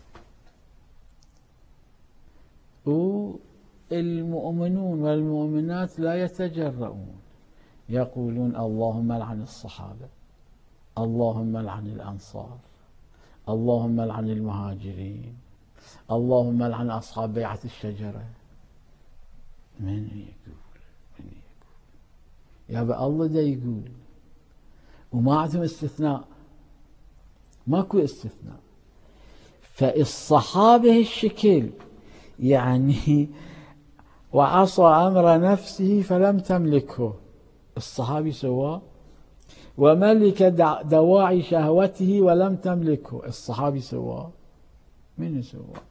والمؤمنون والمؤمنات لا يتجرؤون، يقولون اللهم لعن الصحابة، اللهم لعن الأنصار، اللهم لعن المهاجرين، اللهم لعن أصحاب بيعة الشجرة. من يقول من يقول يا بقى الله دا يقول، وما عندهم استثناء، ماكو استثناء. فالصحابة الشكل يعني وعصى أمر نفسه فلم تملكه، الصحابي سواه. وملك دواعي شهوته ولم تملكه، الصحابي سواه. من سواه؟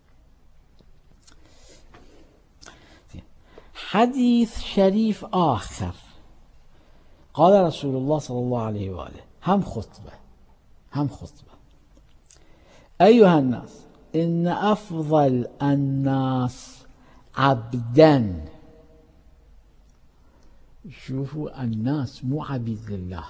حديث شريف آخر قال رسول الله صلى الله عليه وآله، هم خطبة هم خطبة أيها الناس إن أفضل الناس عبدا. شوفوا، الناس مو عبيد لله،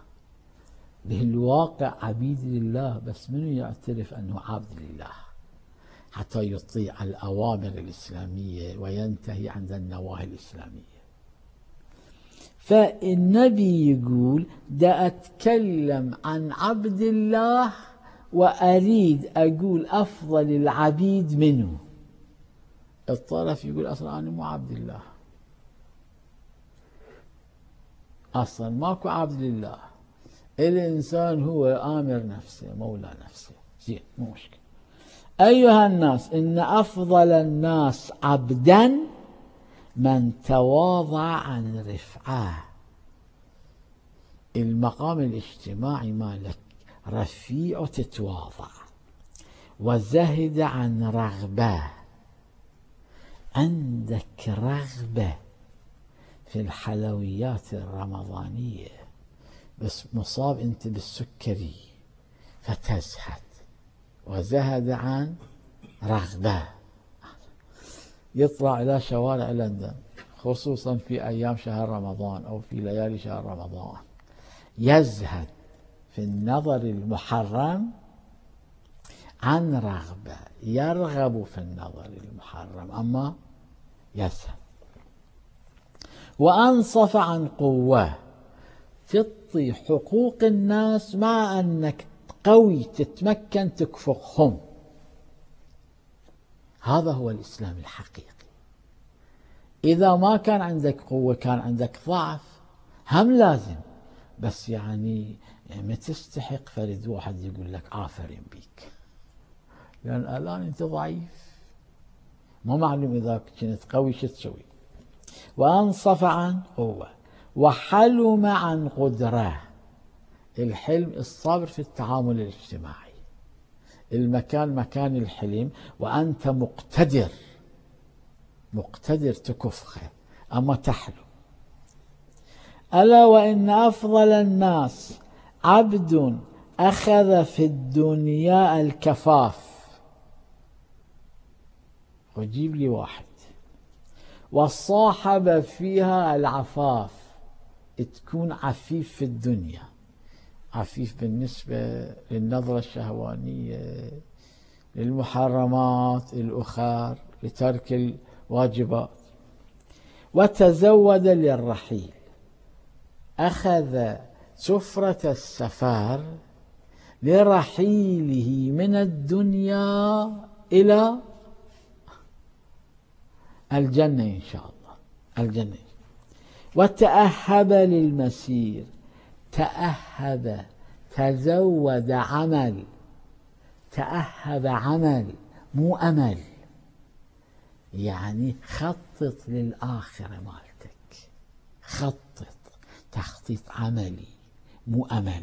بالواقع عبيد لله، بس منو يعترف أنه عبد لله حتى يطيع الأوامر الإسلامية وينتهي عند النواهي الإسلامية. فالنبي يقول دا أتكلم عن عبد الله وأريد أقول أفضل العبيد منه. الطرف يقول أصلا أنا مو عبد الله، أصلا ماكو عبد لله، الإنسان هو آمر نفسه مولى نفسه. زين، مو مشكلة. أيها الناس إن أفضل الناس عبدا من تواضع عن رفعه. المقام الاجتماعي مالك رفيع وتتواضع، وزهد عن رغبة، عندك رغبة في الحلويات الرمضانية بس مصاب أنت بالسكري فتزهد، وزهد عن رغبة. يطلع إلى شوارع لندن خصوصا في أيام شهر رمضان أو في ليالي شهر رمضان، يزهد في النظر المحرم عن رغبة، يرغب في النظر المحرم أما يزهد. وأنصف عن قوة، تعطي حقوق الناس مع أنك قوي تتمكن تكفخهم. هذا هو الإسلام الحقيقي. إذا ما كان عندك قوة كان عندك ضعف هم لازم، بس يعني ما تستحق فرد واحد يقول لك عافرين بيك، لأن يعني الآن أنت ضعيف، ما معلوم إذا كنت قوي شو تسوي. وأنصف عن قوة، وحلم عن قدرة. الحلم الصبر في التعامل الاجتماعي، المكان مكان الحلم، وأنت مقتدر مقتدر تكفخه أما تحلم. ألا وإن أفضل الناس عبد أخذ في الدنيا الكفاف. وجيب لي واحد والصاحب فيها العفاف، تكون عفيف في الدنيا، عفيف بالنسبة للنظرة الشهوانية، للمحرمات الأخر، لترك الواجبات. وتزود للرحيل، أخذ سفرة السفر لرحيله من الدنيا إلى الجنة إن شاء الله، الجنة. وتأهب للمسير، تأهب تزود عمل، تأهب عمل مو أمل، يعني خطط للآخرة مالتك، خطط تخطيط عملي مو أمل.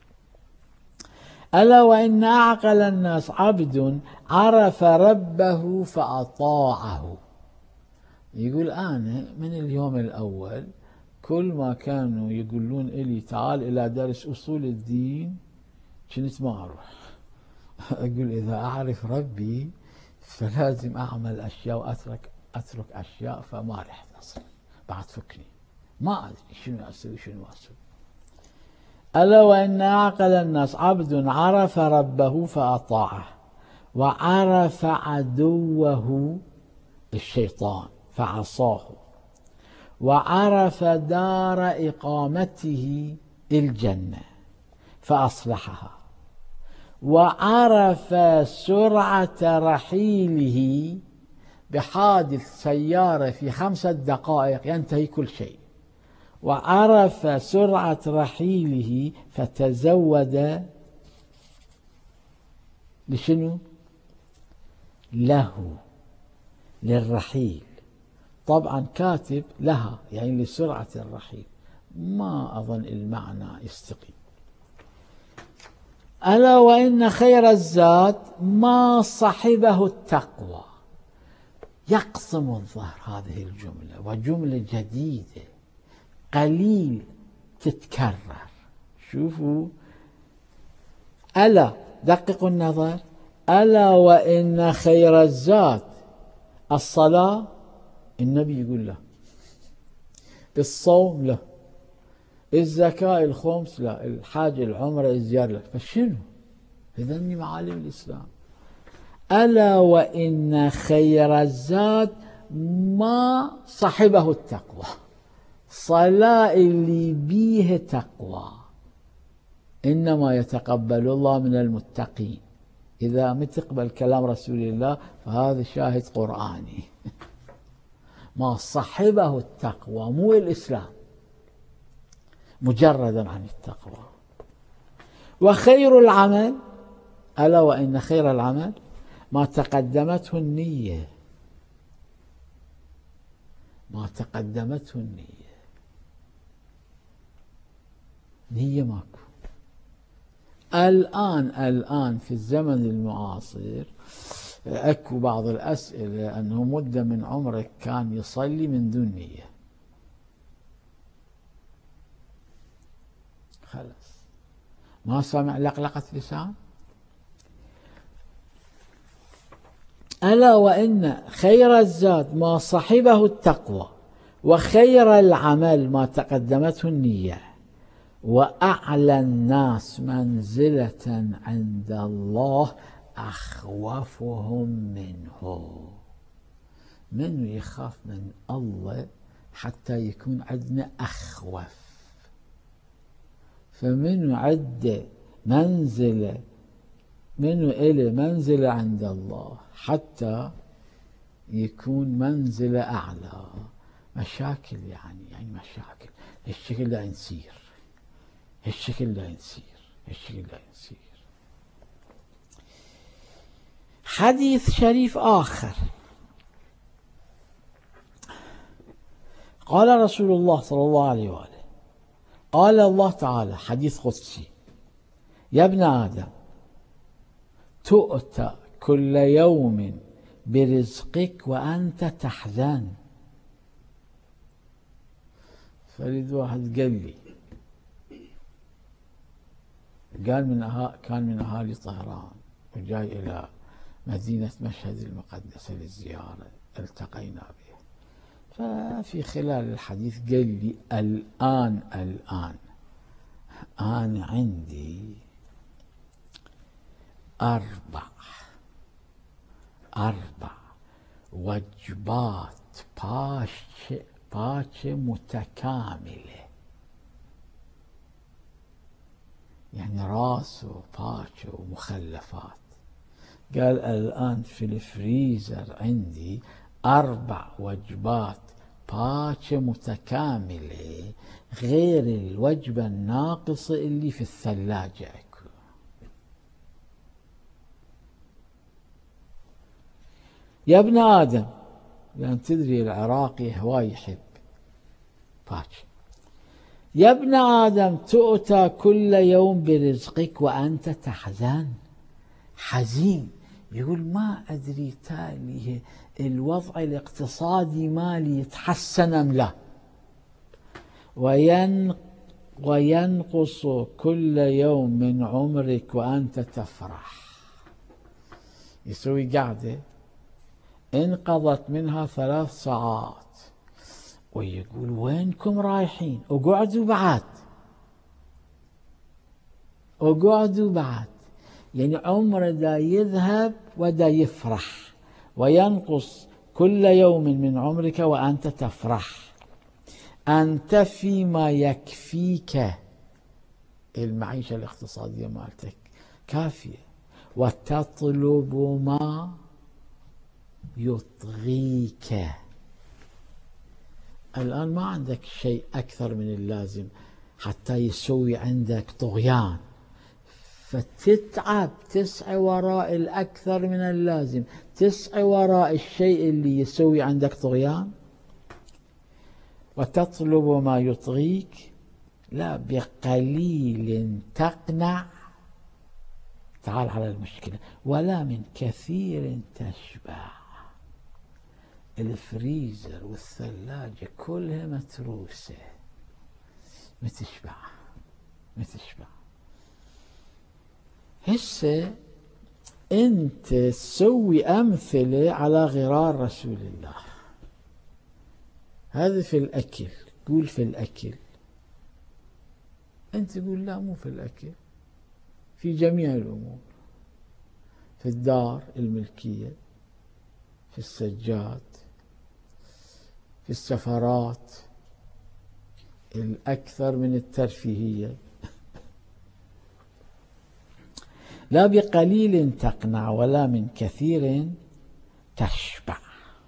ألا وإن أعقل الناس عبد عرف ربه فأطاعه. يقول أنا من اليوم الأول كل ما كانوا يقولون إلي تعال إلى درس أصول الدين كنت ما أروح، أقول إذا أعرف ربي فلازم أعمل أشياء وأترك أترك أشياء، فما رح تصل بعد فكني ما أدري شنو أسوي شنو أسوي. ألا وإن أعقل الناس عبد عرف ربه فأطاعه، وعرف عدوه الشيطان فعصاه، وعرف دار إقامته الجنة فأصلحها، وعرف سرعة رحيله بحادث سيارة في خمسة دقائق ينتهي كل شيء، وعرف سرعة رحيله فتزود لشنو؟ له، للرحيل. طبعا كاتب لها يعني لسرعة الرحيل، ما أظن المعنى يستقيم. ألا وإن خير الزاد ما صحبه التقوى. يقسم الظهر هذه الجملة، وجملة جديدة قليل تتكرر. شوفوا، ألا دققوا النظر، ألا وإن خير الزاد الصلاة، النبي يقول له، الصوم له، الزكاة الخمس لا، الحاج العمرة الزيارة لا. فشنو؟ إذا من معالم الإسلام. ألا وإن خير الزاد ما صحبه التقوى. صلاة اللي بيه تقوى إنما يتقبل الله من المتقين. إذا ما تقبل كلام رسول الله فهذا شاهد قرآني. ما صحبه التقوى، مو الإسلام مجردا عن التقوى. وخير العمل، ألا وإن خير العمل ما تقدمته النية، ما تقدمته النية. نية ماكو. الآن الآن في الزمن المعاصر أكو بعض الأسئلة أنه مدة من عمرك كان يصلي من دون نية، خلاص ما سامع لقلقة لسان. ألا وإن خير الزاد ما صحبه التقوى، وخير العمل ما تقدمته النية، وأعلى الناس منزلة عند الله أخوفهم منه. من يخاف من الله حتى يكون عندنا أخوف، فمن عد منزلة، منه إلي منزلة عند الله حتى يكون منزلة أعلى. مشاكل يعني يعني مشاكل الشكل لا نسير، الشكل لا نسير، الشكل لا نسير. حديث شريف آخر، قال رسول الله صلى الله عليه وآله، قال الله تعالى حديث قدسي: يا ابن آدم تؤتى كل يوم برزقك وأنت تحزن. فريد واحد قال لي، قال من أها كان من أهالي طهران وجاي إلى مدينة مشهد المقدسة للزيارة، التقينا به. ففي خلال الحديث قال لي: الآن الآن أنا عندي أربع أربع وجبات باشة باشة متكاملة، يعني راس وباشة ومخلفات. قال الآن في الفريزر عندي أربع وجبات باشة متكاملة غير الوجبة الناقصة اللي في الثلاجة أكو. يا ابن آدم، لأن تدري العراقي هواي يحب باشا. يا ابن آدم تؤتى كل يوم برزقك وأنت تحزن. حزين، يقول ما أدري تالي الوضع الاقتصادي مالي يتحسن أم لا. وين وينقص كل يوم من عمرك وأنت تفرح. يسوي قاعدة انقضت منها ثلاث ساعات ويقول وينكم رايحين؟ اقعدوا بعد، اقعدوا بعد. يعني عمره دا يذهب ودا يفرح، وينقص كل يوم من عمرك وأنت تفرح. أنت فيما يكفيك، المعيشة الاقتصادية مالتك كافية، وتطلب ما يطغيك. الآن ما عندك شيء أكثر من اللازم حتى يسوي عندك طغيان، فتتعب تسعى وراء الأكثر من اللازم، تسعى وراء الشيء اللي يسوي عندك طغيان. وتطلب ما يطغيك، لا بقليل تقنع، تعال على المشكلة، ولا من كثير تشبع. الفريزر والثلاجة كلها متروسة، ما تشبع ما تشبع. هسه انت تسوي امثله على غرار رسول الله. هذا في الاكل، قول في الاكل، انت تقول لا مو في الاكل، في جميع الامور، في الدار الملكيه، في السجاد، في السفرات، الاكثر من الترفيهيه. لا بقليل تقنع ولا من كثير تشبع.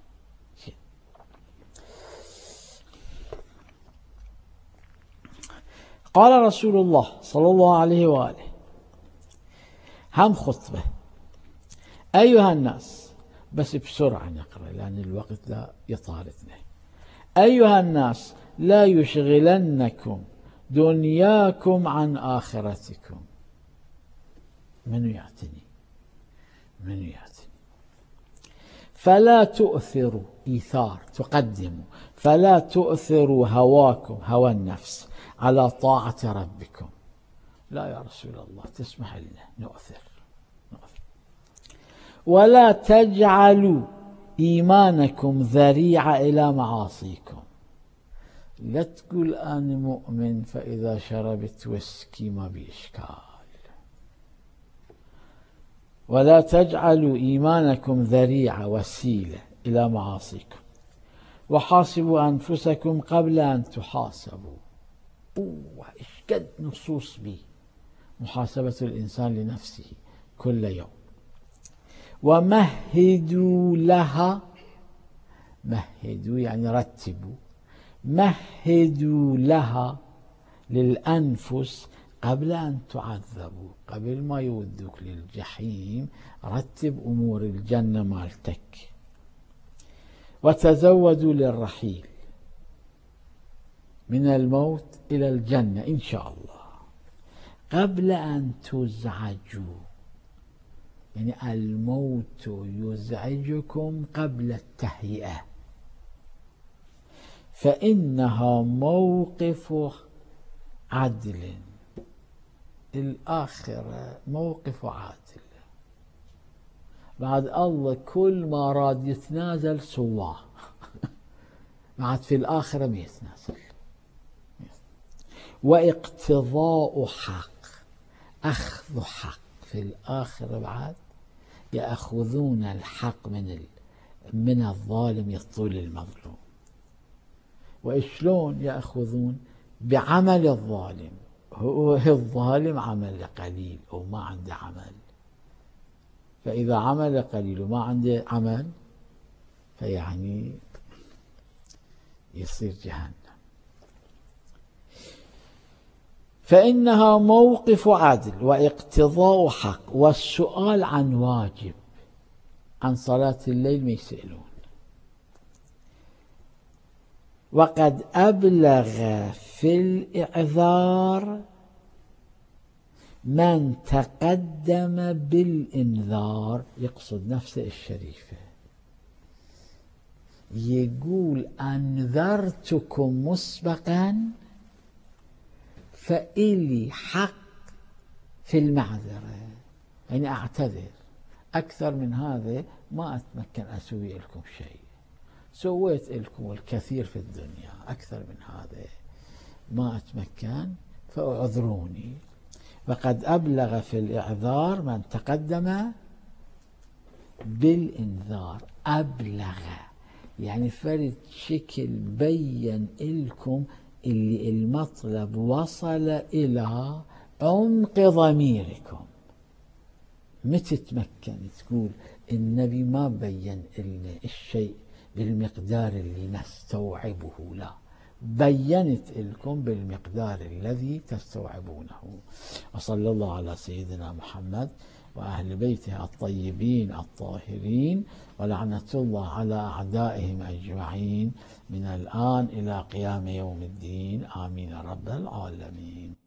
قال رسول الله صلى الله عليه وآله، هم خطبة: أيها الناس، بس بسرعة نقرأ لأن الوقت لا يطاردنا. أيها الناس، لا يشغلنكم دنياكم عن آخرتكم. من يعتني من يعتني فلا تؤثروا، إيثار تقدموا، فلا تؤثروا هواكم، هوى النفس، على طاعة ربكم. لا يا رسول الله تسمح لنا نؤثر نؤثر. ولا تجعلوا إيمانكم ذريعة إلى معاصيكم. لا تقول أنا مؤمن فإذا شربت ويسكي ما بإشكال. ولا تجعلوا إيمانكم ذريعة، وسيلة إلى معاصيكم. وحاسبوا أنفسكم قبل أن تحاسبوا. أوه إيش قد نصوص به محاسبة الإنسان لنفسه كل يوم. ومهدوا لها، مهدوا يعني رتبوا، مهدوا لها للأنفس قبل أن تعذبوا، قبل ما يودوك للجحيم رتب أمور الجنة مالتك. وتزودوا للرحيل من الموت إلى الجنة إن شاء الله قبل أن تزعجوا. يعني الموت يزعجكم قبل التهيئة، فإنها موقف عدل. الآخرة موقف عادل، بعد الله كل ما راد يتنازل سواه بعد في الآخرة ما يتنازل. واقتضاء حق، أخذ حق في الآخرة بعد يأخذون الحق من من الظالم يطول المظلوم. وإشلون يأخذون؟ بعمل الظالم. هو الظالم عمل قليل وما عنده عمل، فإذا عمل قليل وما عنده عمل فيعني يصير جهنم. فإنها موقف عدل واقتضاء حق، والسؤال عن واجب. عن صلاة الليل ما يسألون. وقد أبلغ في الإعذار من تقدم بالإنذار، يقصد نفسه الشريفة، يقول أنذرتكم مسبقا فإلي حق في المعذرة، يعني أعتذر أكثر من هذا ما أتمكن أسوي لكم شيء. سويت لكم الكثير في الدنيا، أكثر من هذا ما أتمكن، فاعذروني. فقد أبلغ في الإعذار من تقدم بالإنذار. أبلغ يعني فرد شكل بين لكم اللي المطلب وصل إلى عمق ضميركم. متى تتمكن تقول النبي ما بين لنا الشيء بالمقدار اللي نستوعبه، لا، بينت لكم بالمقدار الذي تستوعبونه. وصلى الله على سيدنا محمد وأهل بيته الطيبين الطاهرين، ولعنة الله على أعدائهم أجمعين من الآن إلى قيام يوم الدين، آمين رب العالمين.